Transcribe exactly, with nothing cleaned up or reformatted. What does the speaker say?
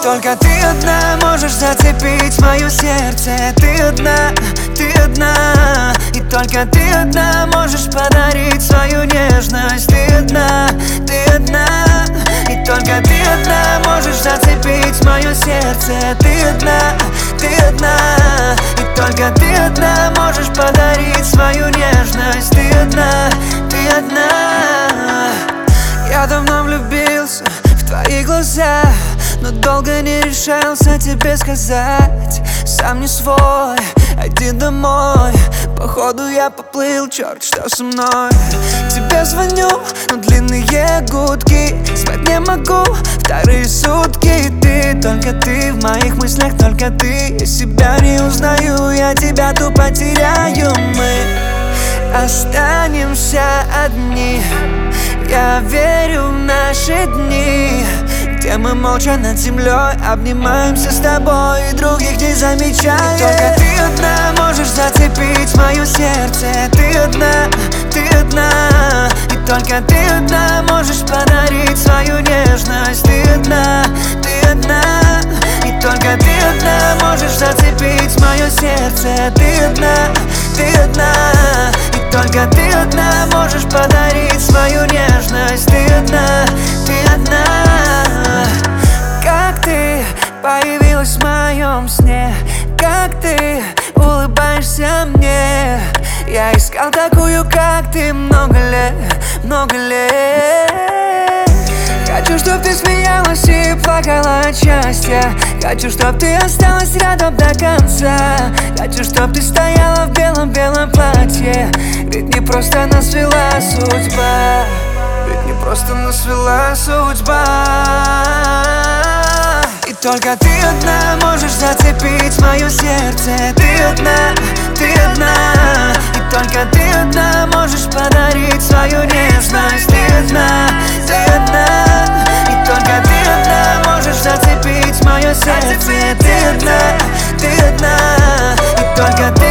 Только ты одна можешь зацепить мое сердце. Ты одна, ты одна. И только ты одна можешь подарить свою нежность. Ты одна, ты одна. И только ты одна можешь зацепить мое сердце. Ты одна, ты одна. И только ты одна можешь подарить свою нежность. Ты одна, ты одна. Я давно влюбился в твои глаза, но долго не решался тебе сказать. Сам не свой, один домой. Походу я поплыл, черт, что со мной. Тебе звоню, но длинные гудки. Спать не могу вторые сутки. Ты, только ты в моих мыслях, только ты. Я себя не узнаю, я тебя тупо теряю. Мы останемся одни. Я верю в наши дни, где мы молча над землей обнимаемся с тобой и других не замечаем. Только ты одна можешь зацепить мое сердце. Ты одна, ты одна. И только ты одна можешь подарить свою нежность. Ты одна, ты одна. И только ты одна можешь зацепить мое сердце. Ты одна, ты одна. И только ты одна можешь подарить свою нежность. Ты одна, ты одна. Как ты появилась в моем сне, как ты улыбаешься мне. Я искал такую, как ты, много лет, много лет. Хочу, чтоб ты смеялась и плакала от счастья. Хочу, чтоб ты осталась рядом до конца. Хочу, чтоб ты стояла в белом-белом платье. Ведь не просто нас свела судьба. Ведь не просто нас свела судьба. И только ты одна можешь зацепить мое сердце. Ты одна, ты одна. И только ты одна можешь подарить свою нежность. Ты одна, ты одна. И только ты одна можешь зацепить мое сердце. Ты одна, ты одна. И только ты